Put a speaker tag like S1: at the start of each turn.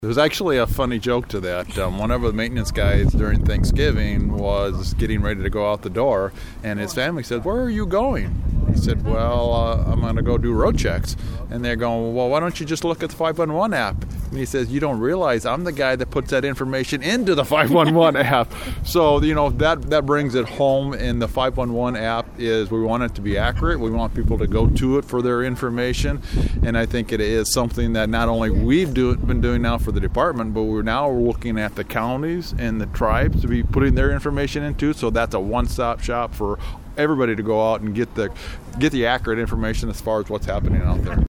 S1: There's actually a funny joke to that. One of the maintenance guys during Thanksgiving was getting ready to go out the door, and his family said, "Where are you going?" He said, "Well, I'm going to go do road checks." And they're going, "Well, why don't you just look at the 511 app?" And he says, "You don't realize I'm the guy that puts that information into the 511 app." So, that brings it home. In the 511 app is we want it to be accurate. We want people to go to it for their information. And I think it is something that not only we've been doing now for the department, but we're now looking at the counties and the tribes to be putting their information into. So that's a one-stop shop for everybody to go out and get the accurate information as far as what's happening out there.